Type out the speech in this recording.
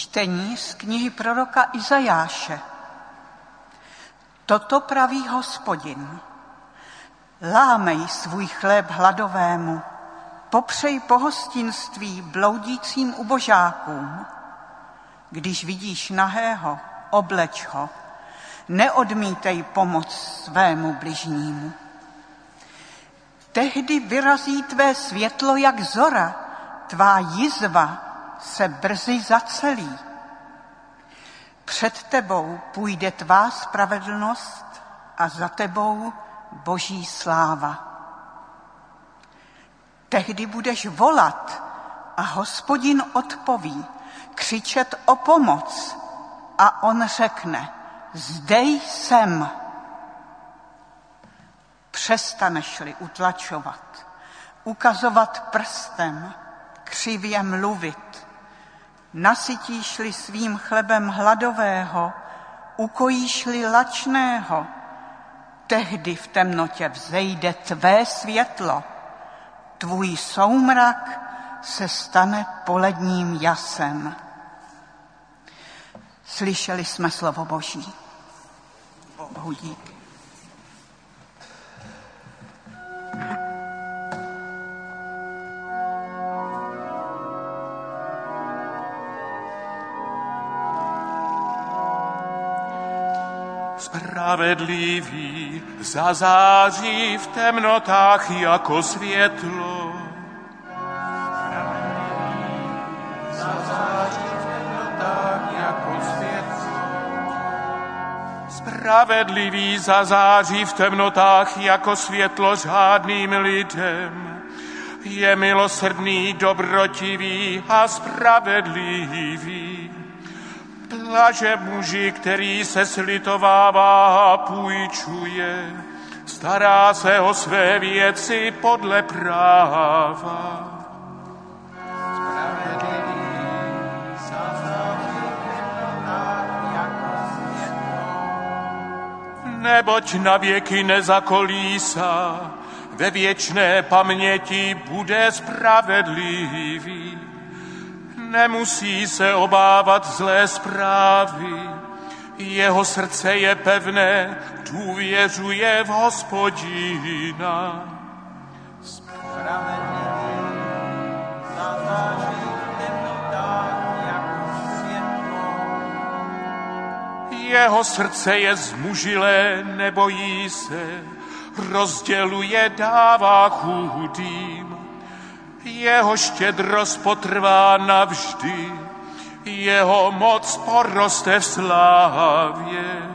Čtení z knihy proroka Izajáše. Toto praví Hospodin. Lámej svůj chléb hladovému, popřej pohostinství bloudícím ubožákům. Když vidíš nahého, obleč ho, neodmítej pomoc svému bližnímu. Tehdy vyrazí tvé světlo jak zora, tvá jizva se brzy zacelí. Před tebou půjde tvá spravedlnost a za tebou Boží sláva. Tehdy budeš volat a Hospodin odpoví, křičet o pomoc a on řekne, zde jsem. Přestaneš-li utlačovat, ukazovat prstem, křivě mluvit, nasytíš-li svým chlebem hladového, ukojíš-li lačného, tehdy v temnotě vzejde tvé světlo, tvůj soumrak se stane poledním jasem. Slyšeli jsme slovo Boží. Bohu díky. Spravedlivý zazáří v temnotách jako světlo. Spravedlivý zazáří v temnotách jako světlo řádným lidem. Je milosrdný, dobrotivý a spravedlivý. Blaže muži, který se slitovává a půjčuje, stará se o své věci podle práva. Neboť na věky nezakolísá, ve věčné paměti bude spravedlivý. Nemusí se obávat zlé zprávy, jeho srdce je pevné, důvěřuje v Hospodina. Jeho srdce je zmužilé, nebojí se, rozděluje, dává chudým. Jeho štědrost potrvá navždy, jeho moc poroste v slávě.